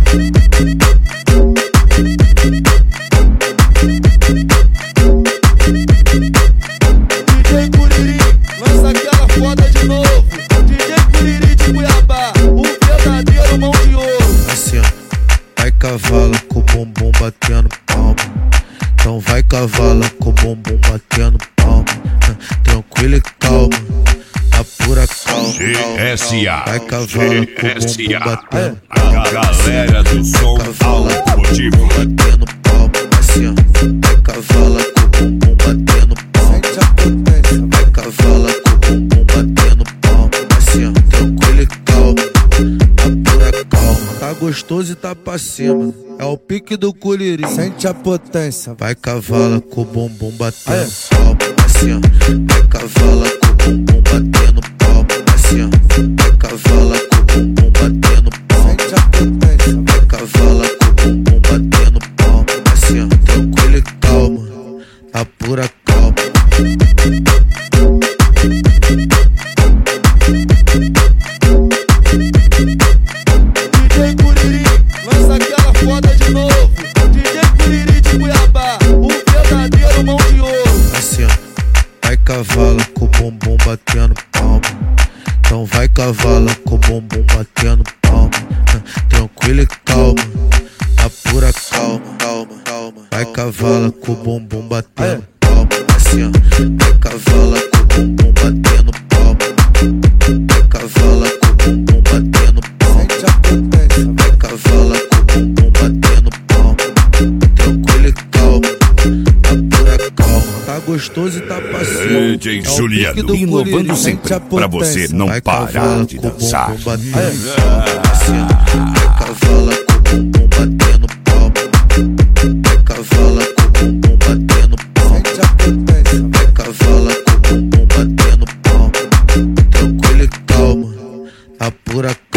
DJ Curiri, lança aquela foda de novo. DJ Curiri de Cuiabá, o verdadeiro mão de ouro. Assim, ó, vai cavala com o bumbum batendo palma. Então vai cavala com o bumbum batendo palma. Tranquilo e calma, a pura calma. GSA, Vai cavala com o bumbum batendo a galera do som automotivo batendo palma. Assim, ó, vai cavala com o bumbum batendo palma. Vai cavala com o bumbum batendo palma. Assim, ó, tranquilo e calma, a pura calma. Tá gostoso e tá pra cima, é o pique do Curiri. Sente a potência. Vai cavala com o bumbum batendo palma. Assim, ó, vai cavala com o bumbum batendo palma. Assim, ó, vai cavala com o bumbum batendo palma. Sente a potência. Vai cavala com o bumbum batendo palma. Assim, ó, tranquilo e calma, a pura calma. DJ Curiri, lança aquela foda de novo. DJ Curiri de Cuiabá, o verdadeiro mão de ouro. Assim, ó, vai cavala com o bumbum batendo palma. Então vai cavala com o bumbum batendo palma. Tranquilo e calma, a pura calma, calma, calma. Vai cavala com o bumbum batendo palma. Assim, ó, vai cavala com o bumbum batendo palma. Vai cavala com o bumbum batendo palma. Sente a potência. Vai cavala com o bumbum batendo palma. Tranquilo e calma, a pura calma. Tá gostoso e tá pra cima, DJ é o Juliano, pique do inovando Curiri. sempre Sente a pra você potência. não Vai parar cavala de com o dançar. bumbum batendo palma. Assim, ó, vai cavala com o bumbum batendo palma. Vai cavala com o bumbum batendo palma. Sente a potência. Vai cavala com o bumbum batendo palma. Tranquilo e calma, a pura